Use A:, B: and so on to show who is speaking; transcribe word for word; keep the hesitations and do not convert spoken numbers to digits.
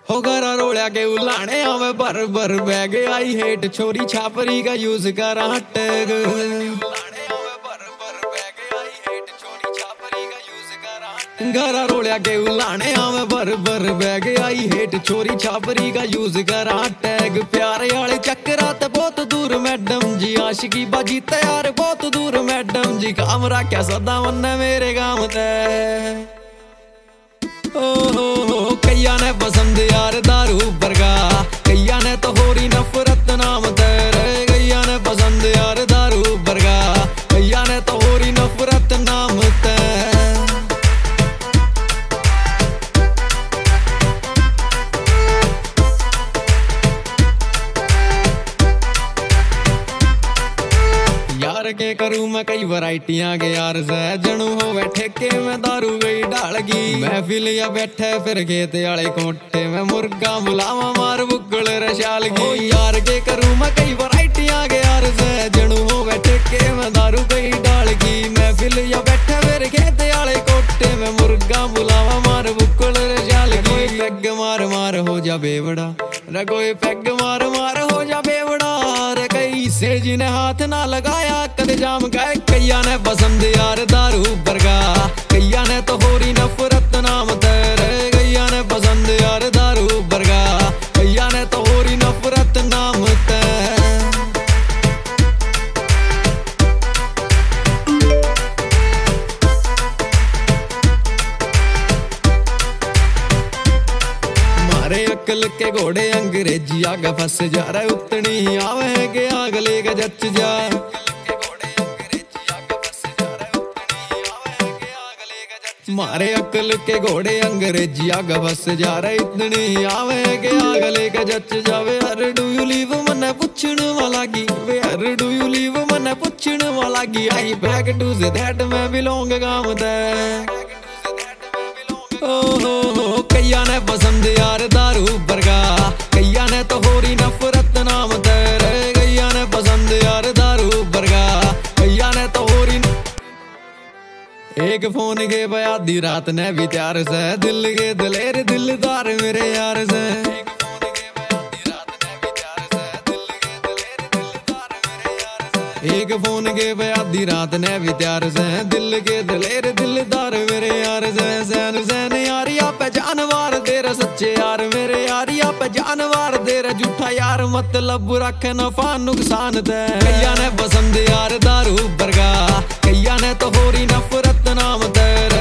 A: हो घरा रोलिया के उलाने आवे भर भर बैग आई हेट छोरी छापरी का यूज करा टैग। घरा रोलिया के उलाने आवे भर भर बैग आई हेट छोरी छापरी का यूज करा टैग। प्यारे वाले चक्करा ते बहुत दूर मैडम जी, आशिकी बाजी तैयार बहुत दूर मैडम जी। काम रखा सदा मन मेरे गाँव ते ओ कैया ने पसंद यार दारू बरगा, कैया ने तो होरी नफरत नाम तेरे। कैया ने पसंद यार दारू बरगा, कैया ने तो होरी नफरत नाम तेरे। यार के करूं मैं कई वैरायटियां के यार से, जनू हो बैठे के मैं दारू गई डालगी। महफिल या बैठे फिर खेत वाले कोठे में मुर्गा बुलावा मार बुकल रशालगी। यार के करूं मैं कई वैरायटियां के यार से, जनू हो बैठे के मैं दारू गई डालगी। महफिल या बैठे फिर खेत वाले कोठे में मुर्गा बुलावा मार बुकल रशालगी। पैग मार मार हो जा बेवड़ा रे, कोई पैग मार मार हो जा बेवड़ा रे। कई से जिन्हें हाथ ना लगाया कदे जाम गए। कैया ने पसंद यार दारू बरगा, कैया ने तो होरी नफरत नाम तेरे। कैया ने पसंद यार दारू बरगा, कैया ने तो होरी नफरत नाम तेरे। मारे अकल के घोड़े अंग्रेजी आगे फंस जा रहे, उतनी आवे के आगले का जच जा। मारे अकल के घोड़े अंग्रेजी आगे फंस जा रहे, इतनी आवे के आगले का जच जावे। हर डू यू लीव मने पूछन वालागी, वे हर डू यू लीव मने पूछन वालागी। आई बैक टू दैट मैं बिलोंग गाँव दे। ओ कैया ने पसंद यार दारू बरगा, कैया ने तो होरी नफरत नाम तेरे। कैया ने पसंद यार दारू बरगा, कैया ने तो होरी। एक फोन के बयादी रात ने भी त्यार से, दिल के दिलेर दिलदार मेरे यार से। एक फोन के बयादी रात ने भी त्यार से, दिल के दिलेर दिलदार मेरे यार से। सैन सैन यारिया पे जानवार तेरा सच्चे यार मेरे यारिया पे जानवार तेरा झूठा यार मतलब रख नफा नुकसान दे। कैया ने पसंद यार दारू बरगा, कैया ने तो होरी नफरत नाम तेरे।